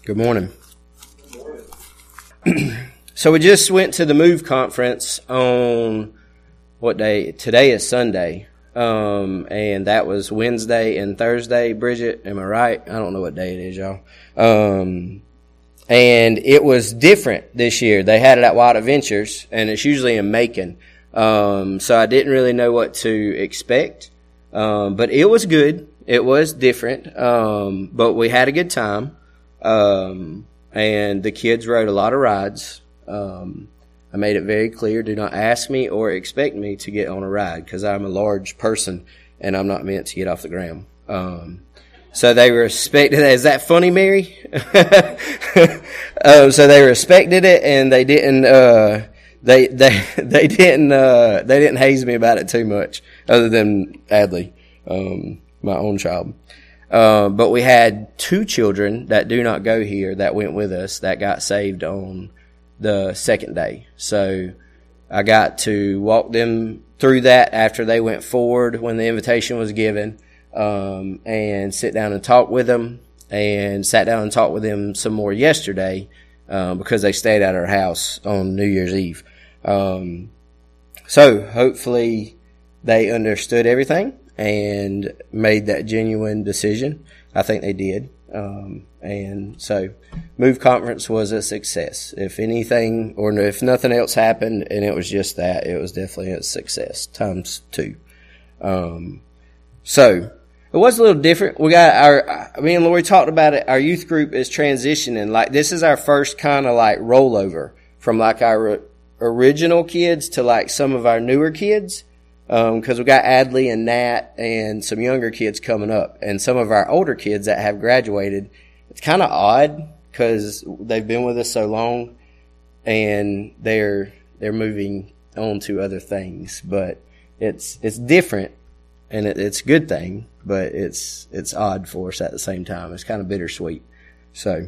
Good morning. So we just went to the Move conference on what day? Today is Sunday. And that was Wednesday and Thursday. Bridget, am I right? I don't know what day it is, y'all. And it was different this year. They had it at Wild Adventures, and it's usually in Macon. So I didn't really know what to expect. But it was good. It was different. But we had a good time. And the kids rode a lot of rides. I made it very clear, do not ask me or expect me to get on a ride, because I'm a large person and I'm not meant to get off the ground. So they respected it. Is that funny, Mary? So they respected it, and they didn't, they didn't haze me about it too much, other than Adley, my own child. But we had 2 children that do not go here that went with us that got saved on the second day. So I got to walk them through that after they went forward when the invitation was given, and sit down and talk with them, and sat down and talked with them some more yesterday, because they stayed at our house on New Year's Eve. So hopefully they understood everything and made that genuine decision. I think they did. And so Move Conference was a success. If anything, or if nothing else happened and it was just that, it was definitely a success times 2. So it was a little different. We got me and Lori talked about it. Our youth group is transitioning. Like, this is our first kind of like rollover from like our original kids to like some of our newer kids. Cause we got Adley and Nat and some younger kids coming up, and some of our older kids that have graduated. It's kind of odd cause they've been with us so long and they're moving on to other things, but it's different, and it's a good thing, but it's odd for us at the same time. It's kind of bittersweet. So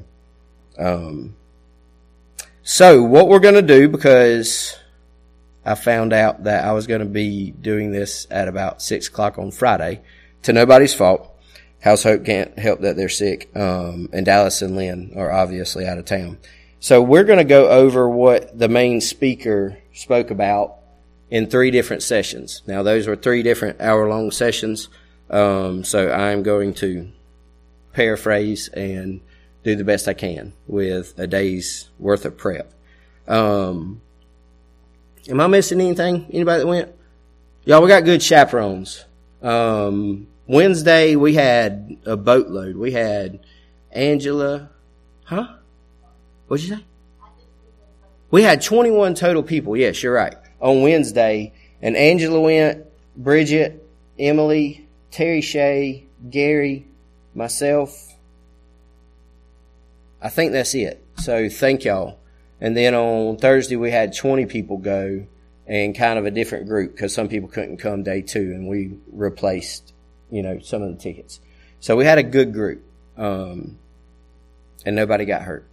what we're going to do, because I found out that I was going to be doing this at about 6 o'clock on Friday, to nobody's fault. House Hope can't help that they're sick. And Dallas and Lynn are obviously out of town. So we're going to go over what the main speaker spoke about in 3 different sessions. Now, those were 3 different hour-long sessions. So I'm going to paraphrase and do the best I can with a day's worth of prep. Am I missing anything? Anybody that went? Y'all, we got good chaperones. Wednesday, we had a boatload. We had Angela. Huh? What'd you say? We had 21 total people. Yes, you're right. On Wednesday. And Angela went, Bridget, Emily, Terry Shea, Gary, myself. I think that's it. So thank y'all. And then on Thursday, we had 20 people go, and kind of a different group because some people couldn't come day 2, and we replaced, some of the tickets. So we had a good group, and nobody got hurt.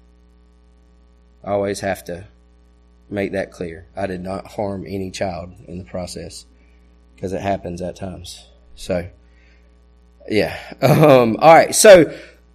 I always have to make that clear. I did not harm any child in the process, because it happens at times. So, yeah. All right. So,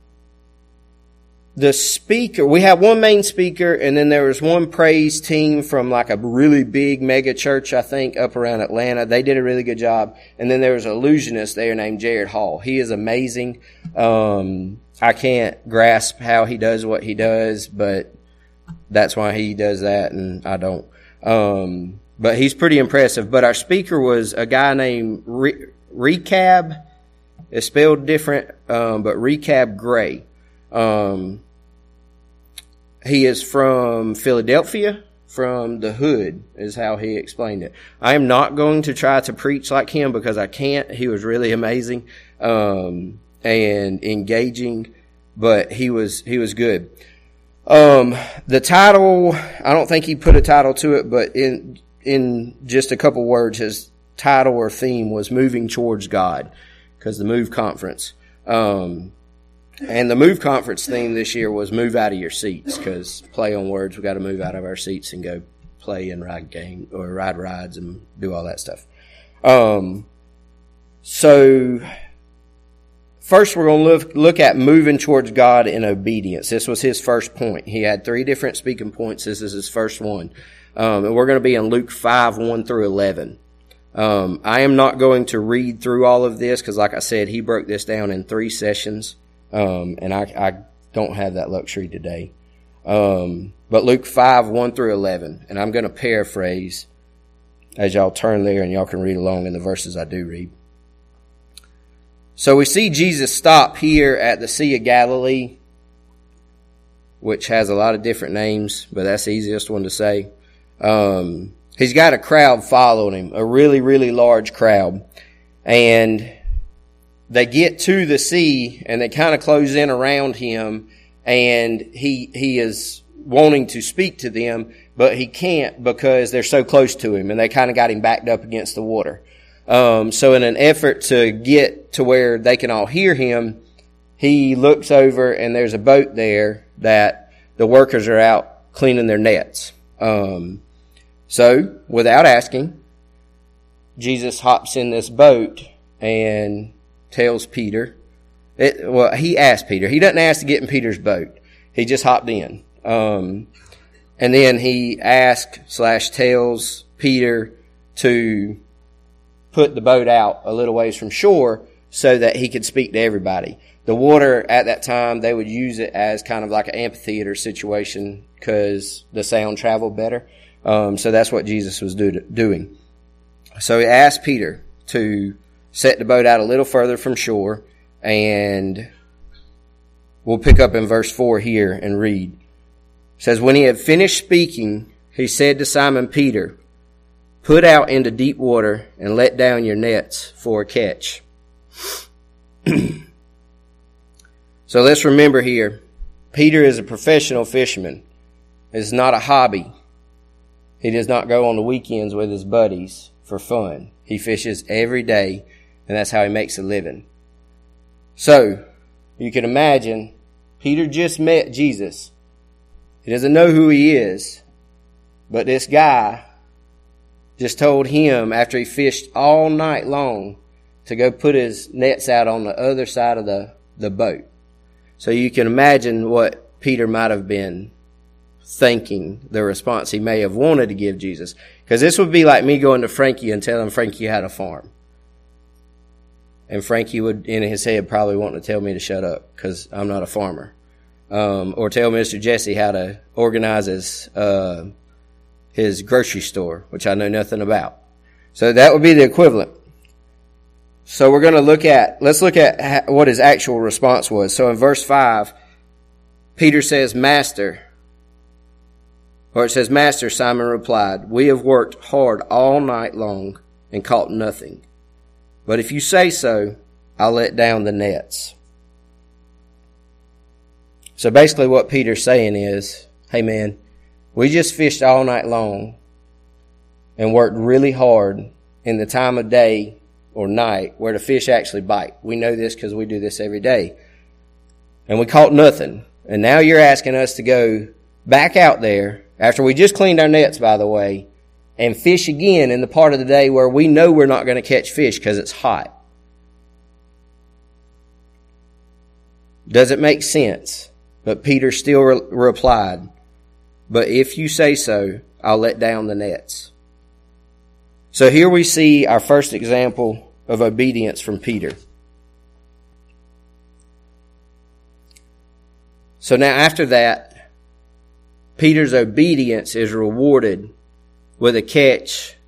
the speaker, we had one main speaker, and then there was one praise team from like a really big mega church, I think, up around Atlanta. They did a really good job. And then there was an illusionist there named Jared Hall. He is amazing. I can't grasp how he does what he does, but that's why he does that, and I don't. But he's pretty impressive. But our speaker was a guy named Recab. It's spelled different, but Recab Gray. He is from Philadelphia, from the hood, is how he explained it. I am not going to try to preach like him because I can't. He was really amazing, and engaging, but he was good. The title, I don't think he put a title to it, but in just a couple words, his title or theme was Moving Towards God, because the Move Conference. And the Move Conference theme this year was move out of your seats, because play on words, we got to move out of our seats and go play and ride rides and do all that stuff. So First, we're going to look at moving towards God in obedience. This was his first point. He had 3 different speaking points. This is his first one. And we're going to be in Luke 5, 1 through 11. I am not going to read through all of this because, like I said, he broke this down in 3 sessions. And I don't have that luxury today. But Luke 5, 1 through 11. And I'm going to paraphrase as y'all turn there and y'all can read along in the verses I do read. So we see Jesus stop here at the Sea of Galilee, which has a lot of different names, but that's the easiest one to say. He's got a crowd following him, a really, really large crowd. And they get to the sea and they kind of close in around him, and he is wanting to speak to them, but he can't because they're so close to him and they kind of got him backed up against the water. So in an effort to get to where they can all hear him, he looks over and there's a boat there that the workers are out cleaning their nets. So without asking, Jesus hops in this boat and tells Peter, he asked Peter. He doesn't ask to get in Peter's boat. He just hopped in. And then he tells Peter to put the boat out a little ways from shore so that he could speak to everybody. The water at that time, they would use it as kind of like an amphitheater situation because the sound traveled better. So that's what Jesus was doing. So he asked Peter to set the boat out a little further from shore, and we'll pick up in verse 4 here and read. It says, when he had finished speaking, he said to Simon Peter, put out into deep water and let down your nets for a catch. So let's remember here, Peter is a professional fisherman. It's not a hobby. He does not go on the weekends with his buddies for fun. He fishes every day, and that's how he makes a living. So, you can imagine, Peter just met Jesus. He doesn't know who he is, but this guy just told him after he fished all night long to go put his nets out on the other side of the boat. So you can imagine what Peter might have been thinking, the response he may have wanted to give Jesus. Because this would be like me going to Frankie and telling Frankie how to farm. And Frankie would, in his head, probably want to tell me to shut up because I'm not a farmer. Or tell Mr. Jesse how to organize his grocery store, which I know nothing about. So that would be the equivalent. So we're going to let's look at what his actual response was. So in verse 5, Peter says, Master, Simon replied, we have worked hard all night long and caught nothing. But if you say so, I'll let down the nets. So basically what Peter's saying is, hey man, we just fished all night long and worked really hard in the time of day or night where the fish actually bite. We know this because we do this every day. And we caught nothing. And now you're asking us to go back out there after we just cleaned our nets, by the way, and fish again in the part of the day where we know we're not going to catch fish because it's hot. Does it make sense? But Peter still replied, but if you say so, I'll let down the nets. So here we see our first example of obedience from Peter. So now after that, Peter's obedience is rewarded with a catch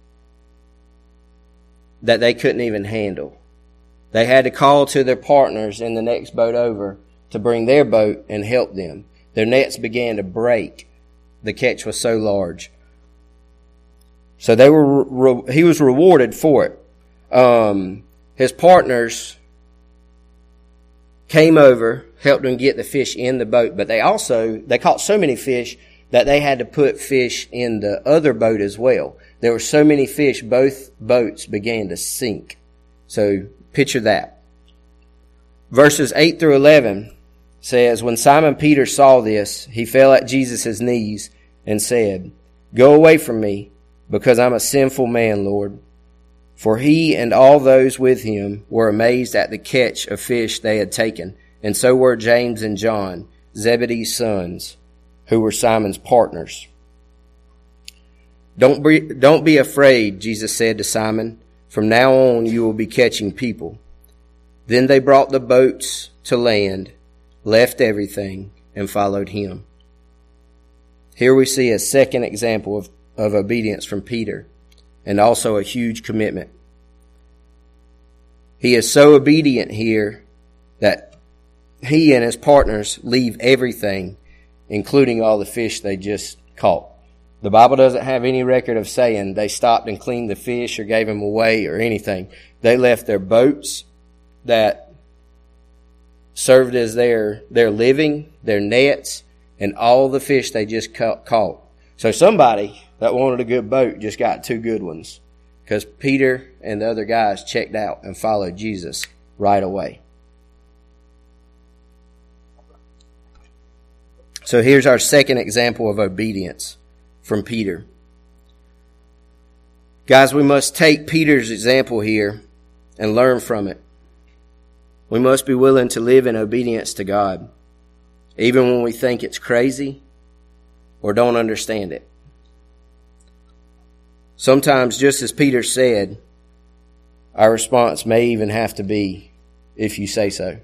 that they couldn't even handle. They had to call to their partners in the next boat over to bring their boat and help them. Their nets began to break. The catch was so large. So he was rewarded for it. His partners came over, helped him get the fish in the boat, but they caught so many fish that they had to put fish in the other boat as well. There were so many fish, both boats began to sink. So picture that. Verses 8 through 11 says, when Simon Peter saw this, he fell at Jesus' knees and said, go away from me, because I'm a sinful man, Lord. For he and all those with him were amazed at the catch of fish they had taken, and so were James and John, Zebedee's sons, who were Simon's partners. Don't be afraid, Jesus said to Simon. From now on you will be catching people. Then they brought the boats to land, left everything, and followed him. Here we see a second example of obedience from Peter, and also a huge commitment. He is so obedient here that he and his partners leave everything, including all the fish they just caught. The Bible doesn't have any record of saying they stopped and cleaned the fish or gave them away or anything. They left their boats that served as their living, their nets, and all the fish they just caught. So somebody that wanted a good boat just got two good ones, because Peter and the other guys checked out and followed Jesus right away. So here's our second example of obedience from Peter. Guys, we must take Peter's example here and learn from it. We must be willing to live in obedience to God, even when we think it's crazy or don't understand it. Sometimes, just as Peter said, our response may even have to be, if you say so.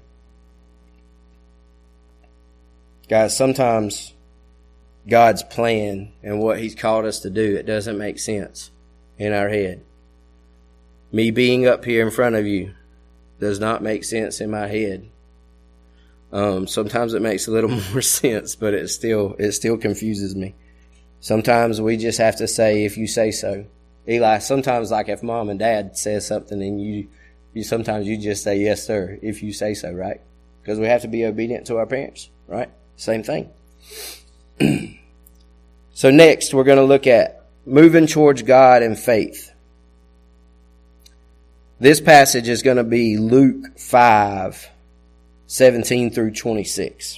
Guys, sometimes God's plan and what He's called us to do, it doesn't make sense in our head. Me being up here in front of you does not make sense in my head. Sometimes it makes a little more sense, but it still confuses me. Sometimes we just have to say, if you say so. Eli, sometimes like if mom and dad says something and you sometimes you just say, yes, sir, if you say so, right? Because we have to be obedient to our parents, right? Same thing. So next, we're going to look at moving towards God in faith. This passage is going to be Luke 5:17 through 26.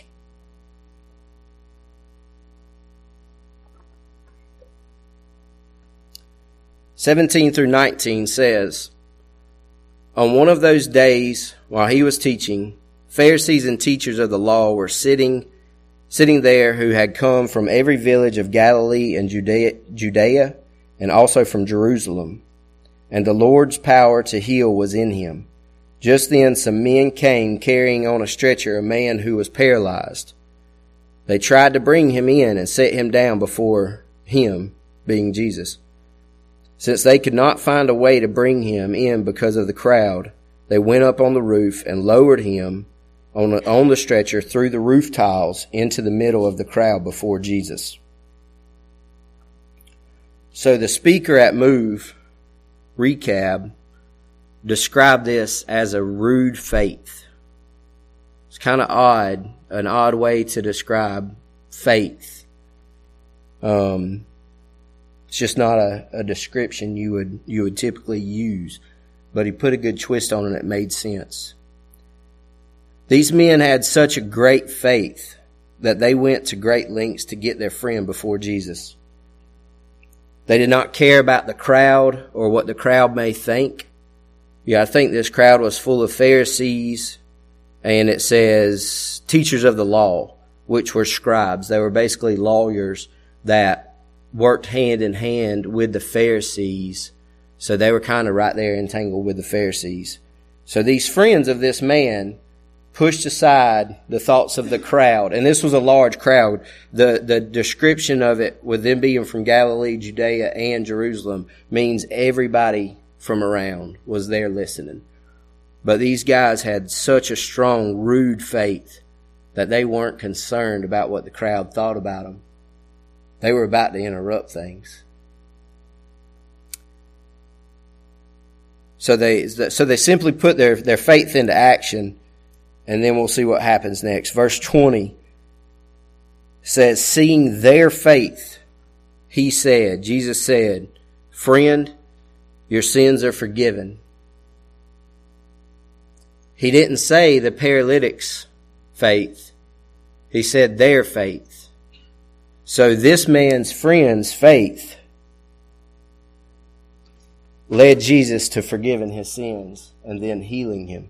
(17 through 19) says, On one of those days, while he was teaching, Pharisees and teachers of the law were sitting there who had come from every village of Galilee and Judea, and also from Jerusalem. And the Lord's power to heal was in him. Just then some men came carrying on a stretcher a man who was paralyzed. They tried to bring him in and set him down before him, being Jesus. Since they could not find a way to bring him in because of the crowd, they went up on the roof and lowered him on the stretcher through the roof tiles into the middle of the crowd before Jesus. So the speaker at Move, Recap, described this as a rude faith. It's kind of odd, an odd way to describe faith. It's just not a description you would typically use, but he put a good twist on it and it made sense. These men had such a great faith that they went to great lengths to get their friend before Jesus. They did not care about the crowd or what the crowd may think. Yeah, I think this crowd was full of Pharisees, and it says teachers of the law, which were scribes. They were basically lawyers that worked hand in hand with the Pharisees. So they were kind of right there entangled with the Pharisees. So these friends of this man pushed aside the thoughts of the crowd. And this was a large crowd. The description of it, with them being from Galilee, Judea, and Jerusalem, means everybody from around was there listening. But these guys had such a strong, rude faith that they weren't concerned about what the crowd thought about them. They were about to interrupt things. So they simply put their faith into action. And then we'll see what happens next. Verse 20 says, seeing their faith, Jesus said, friend, your sins are forgiven. He didn't say the paralytic's faith. He said their faith. So this man's friend's faith led Jesus to forgiving his sins and then healing him.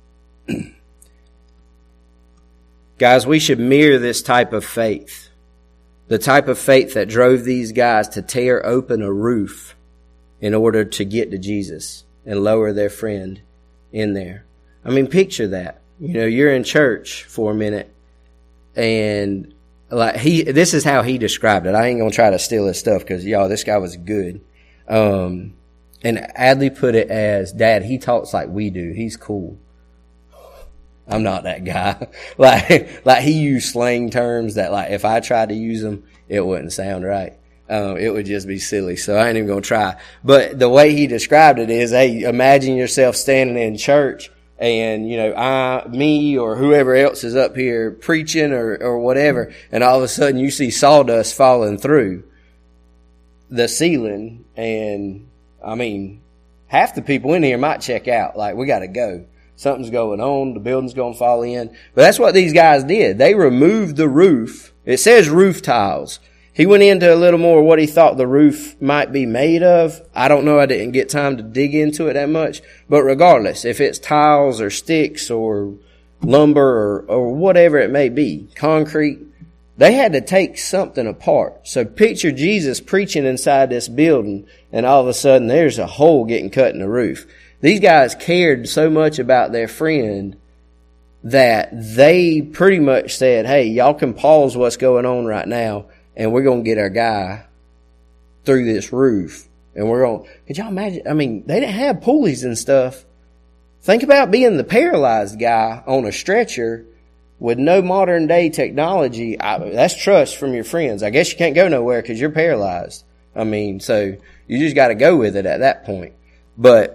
Guys, we should mirror this type of faith. The type of faith that drove these guys to tear open a roof in order to get to Jesus and lower their friend in there. I mean, picture that. You know, you're in church for a minute, and this is how he described it. I ain't gonna try to steal his stuff because y'all, this guy was good. And Adley put it as, Dad, he talks like we do. He's cool. I'm not that guy. like he used slang terms that, like, if I tried to use them, it wouldn't sound right. It would just be silly. So I ain't even going to try. But the way he described it is, hey, imagine yourself standing in church and, you know, me or whoever else is up here preaching or whatever. And all of a sudden you see sawdust falling through the ceiling. And I mean, half the people in here might check out. Like, we got to go. Something's going on. The building's going to fall in. But that's what these guys did. They removed the roof. It says roof tiles. He went into a little more what he thought the roof might be made of. I don't know. I didn't get time to dig into it that much. But regardless, if it's tiles or sticks or lumber or whatever it may be, concrete, they had to take something apart. So picture Jesus preaching inside this building, and all of a sudden there's a hole getting cut in the roof. These guys cared so much about their friend that they pretty much said, hey, y'all can pause what's going on right now, and we're going to get our guy through this roof. And could y'all imagine? I mean, they didn't have pulleys and stuff. Think about being the paralyzed guy on a stretcher with no modern day technology. That's trust from your friends. I guess you can't go nowhere because you're paralyzed. I mean, so you just got to go with it at that point. But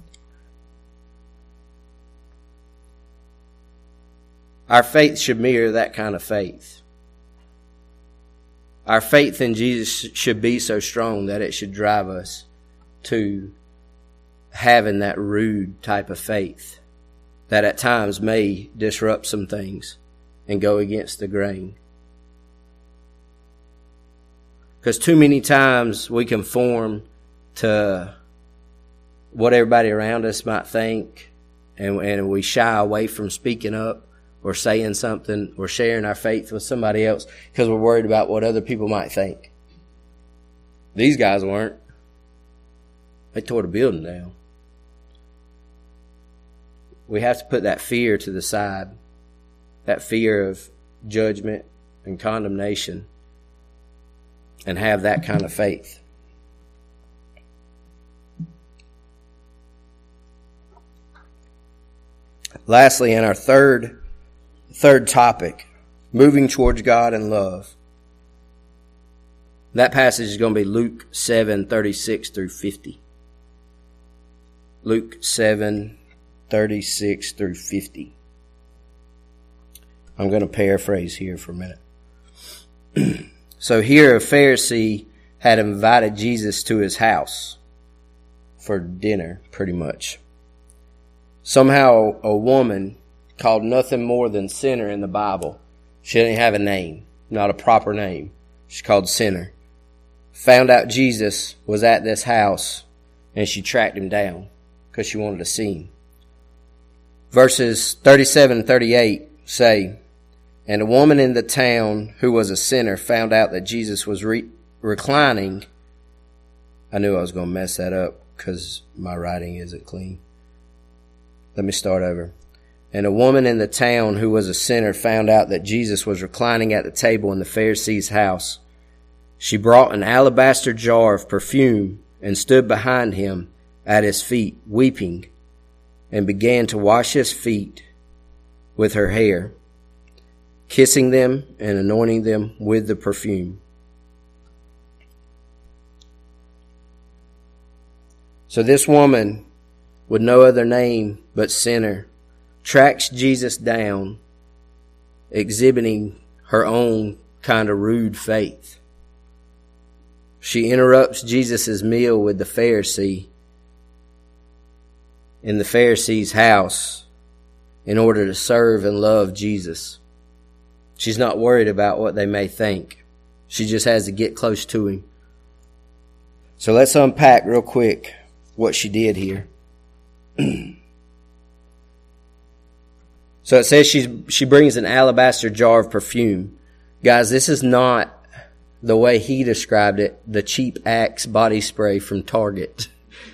our faith should mirror that kind of faith. Our faith in Jesus should be so strong that it should drive us to having that rude type of faith that at times may disrupt some things and go against the grain. Because too many times we conform to what everybody around us might think, and we shy away from speaking up or saying something or sharing our faith with somebody else because we're worried about what other people might think. These guys weren't. They tore the building down. We have to put that fear to the side, that fear of judgment and condemnation, and have that kind of faith. Lastly, in our third topic, moving towards God in love. That passage is going to be Luke 7:36 through 50. Luke 7:36 through 50. I'm going to paraphrase here for a minute. So here a Pharisee had invited Jesus to his house for dinner, pretty much. Somehow a woman called nothing more than sinner in the Bible. She didn't have a name, not a proper name. She's called sinner. Found out Jesus was at this house, and she tracked him down because she wanted to see him. Verses 37 and 38 say, and a woman in the town who was a sinner found out that Jesus was reclining. I knew I was going to mess that up because my writing isn't clean. Let me start over. And a woman in the town who was a sinner found out that Jesus was reclining at the table in the Pharisee's house. She brought an alabaster jar of perfume and stood behind him at his feet, weeping, and began to wash his feet with her hair, kissing them and anointing them with the perfume. So this woman, with no other name but sinner, tracks Jesus down, exhibiting her own kind of rude faith. She interrupts Jesus' meal with the Pharisee in the Pharisee's house in order to serve and love Jesus. She's not worried about what they may think. She just has to get close to him. So let's unpack real quick what she did here. So it says she brings an alabaster jar of perfume. Guys, this is not the way he described it, the cheap Axe body spray from Target.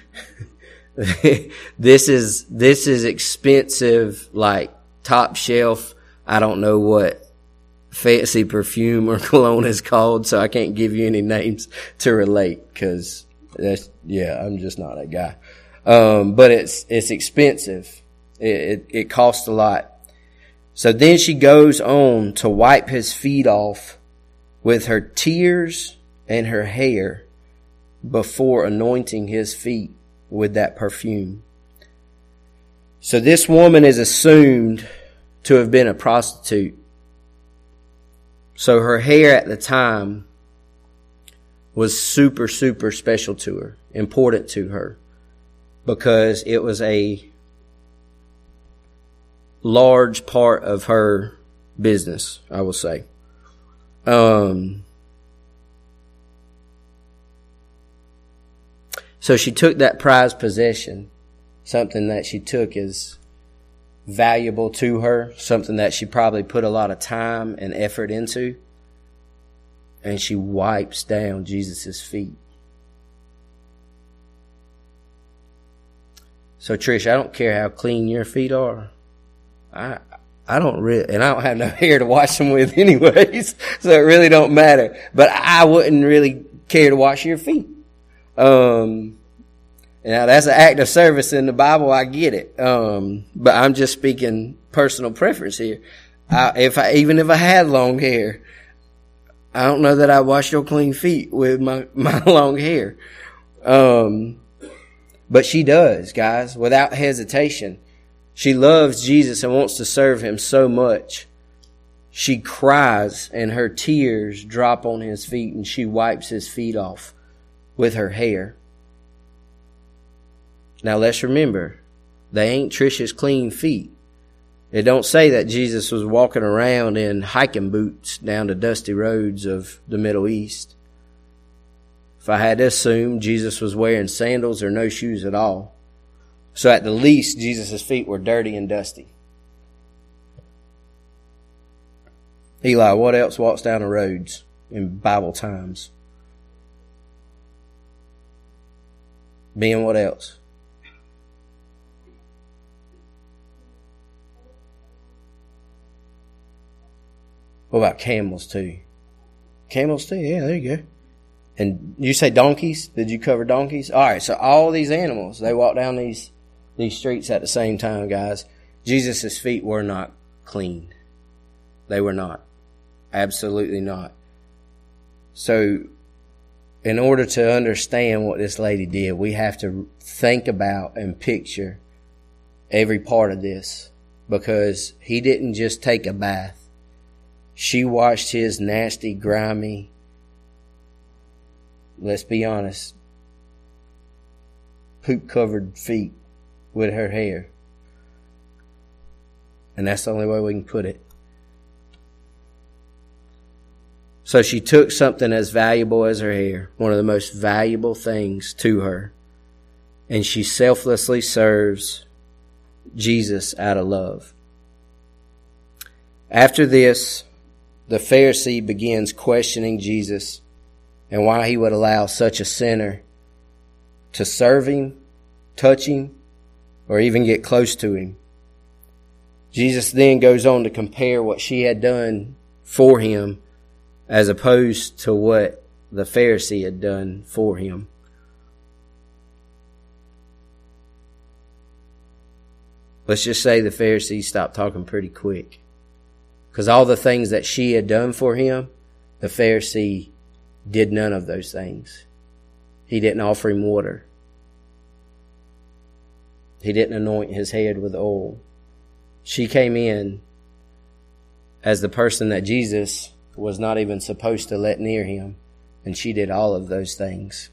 This is expensive, like top shelf. I don't know what fancy perfume or cologne is called, so I can't give you any names to relate, because I'm just not that guy. But it's expensive. It costs a lot. So then she goes on to wipe his feet off with her tears and her hair before anointing his feet with that perfume. So this woman is assumed to have been a prostitute. So her hair at the time was super, super special to her, important to her, because it was a large part of her business, I will say. So she took that prized possession, something that she took as valuable to her, something that she probably put a lot of time and effort into, and she wipes down Jesus' feet. So Trish, I don't care how clean your feet are. I don't really, and I don't have no hair to wash them with anyways, so it really don't matter. But I wouldn't really care to wash your feet. Now that's an act of service in the Bible, I get it. But I'm just speaking personal preference here. Even if I had long hair, I don't know that I wash your clean feet with my long hair. But she does, guys, without hesitation. She loves Jesus and wants to serve him so much. She cries and her tears drop on his feet, and she wipes his feet off with her hair. Now let's remember, they ain't Trisha's clean feet. It don't say that Jesus was walking around in hiking boots down the dusty roads of the Middle East. If I had to assume, Jesus was wearing sandals or no shoes at all. So at the least, Jesus' feet were dirty and dusty. Eli, what else walks down the roads in Bible times? Ben, what else? What about camels too? Camels too? Yeah, there you go. And you say donkeys? Did you cover donkeys? All right, so all these animals, they walk down these streets at the same time, guys. Jesus' feet were not clean. They were not. Absolutely not. So, in order to understand what this lady did, we have to think about and picture every part of this, because he didn't just take a bath. She washed his nasty, grimy, let's be honest, poop-covered feet with her hair. And that's the only way we can put it. So she took something as valuable as her hair, one of the most valuable things to her, and she selflessly serves Jesus out of love. After this, the Pharisee begins questioning Jesus and why he would allow such a sinner to serve him, touch him, or even get close to him. Jesus then goes on to compare what she had done for him as opposed to what the Pharisee had done for him. Let's just say the Pharisee stopped talking pretty quick, because all the things that she had done for him, the Pharisee did none of those things. He didn't offer him water. He didn't anoint his head with oil. She came in as the person that Jesus was not even supposed to let near him, and she did all of those things.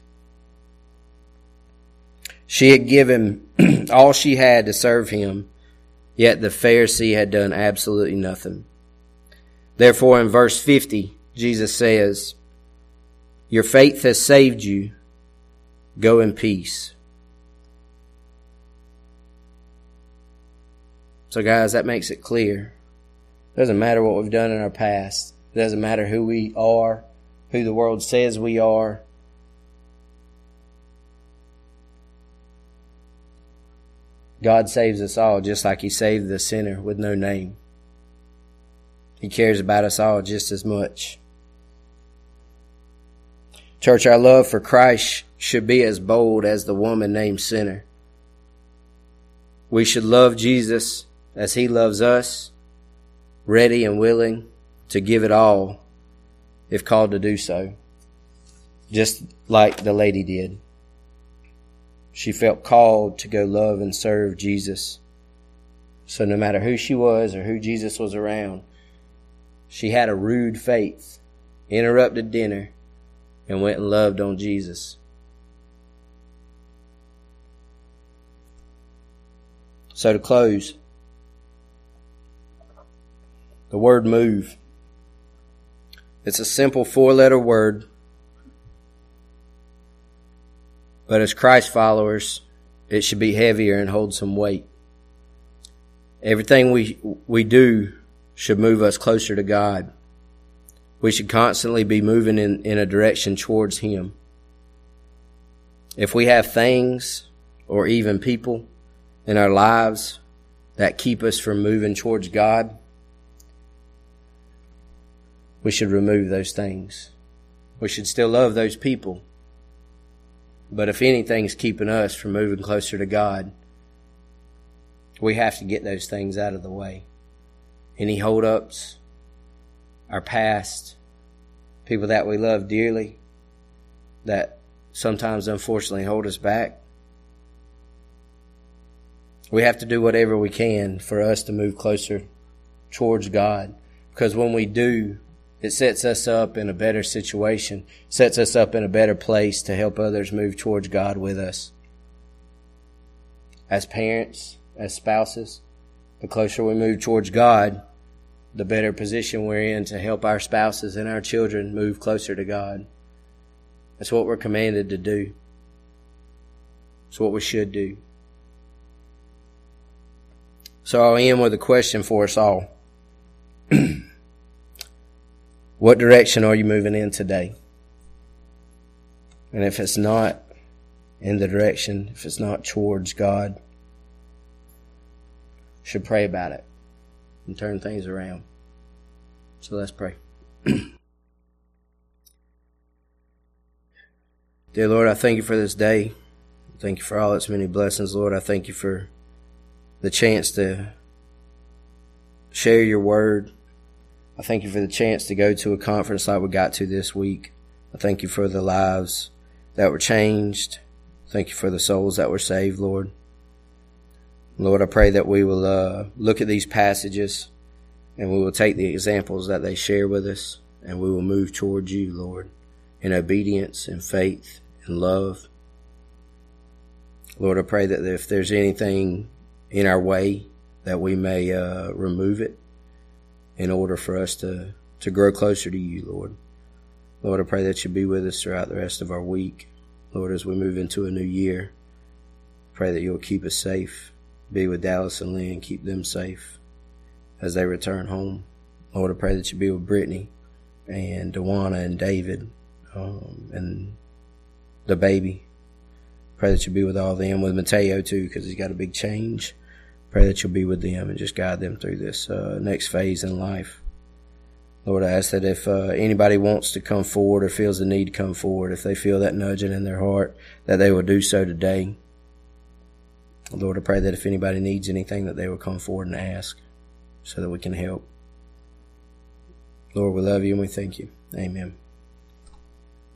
She had given all she had to serve him, yet the Pharisee had done absolutely nothing. Therefore, in verse 50, Jesus says, "Your faith has saved you. Go in peace." So guys, that makes it clear. It doesn't matter what we've done in our past. It doesn't matter who we are, who the world says we are. God saves us all just like He saved the sinner with no name. He cares about us all just as much. Church, our love for Christ should be as bold as the woman named sinner. We should love Jesus as He loves us, ready and willing to give it all if called to do so, just like the lady did. She felt called to go love and serve Jesus. So no matter who she was or who Jesus was around, she had a rude faith, interrupted dinner, and went and loved on Jesus. So to close, the word move. It's a simple 4-letter word, but as Christ followers, it should be heavier and hold some weight. Everything we do should move us closer to God. We should constantly be moving in a direction towards Him. If we have things or even people in our lives that keep us from moving towards God, we should remove those things. We should still love those people. But if anything's keeping us from moving closer to God, we have to get those things out of the way. Any hold-ups, our past, people that we love dearly, that sometimes unfortunately hold us back. We have to do whatever we can for us to move closer towards God. Because when we do, it sets us up in a better situation, sets us up in a better place to help others move towards God with us. As parents, as spouses, the closer we move towards God, the better position we're in to help our spouses and our children move closer to God. That's what we're commanded to do. It's what we should do. So I'll end with a question for us all. What direction are you moving in today? And if it's not in the direction, if it's not towards God, you should pray about it and turn things around. So let's pray. Dear Lord, I thank you for this day. Thank you for all its many blessings, Lord. I thank you for the chance to share your word. I thank you for the chance to go to a conference like we got to this week. I thank you for the lives that were changed. Thank you for the souls that were saved, Lord. Lord, I pray that we will look at these passages and we will take the examples that they share with us and we will move towards you, Lord, in obedience and faith and love. Lord, I pray that if there's anything in our way, that we may remove it in order for us to grow closer to you, Lord. Lord, I pray that you be with us throughout the rest of our week. Lord, as we move into a new year, pray that you'll keep us safe. Be with Dallas and Lynn, keep them safe as they return home. Lord, I pray that you be with Brittany and Dewana and David and the baby. Pray that you be with all of them, with Mateo too, because he's got a big change. Pray that you'll be with them and just guide them through this next phase in life. Lord, I ask that if anybody wants to come forward or feels the need to come forward, if they feel that nudging in their heart, that they will do so today. Lord, I pray that if anybody needs anything, that they will come forward and ask so that we can help. Lord, we love you and we thank you. Amen.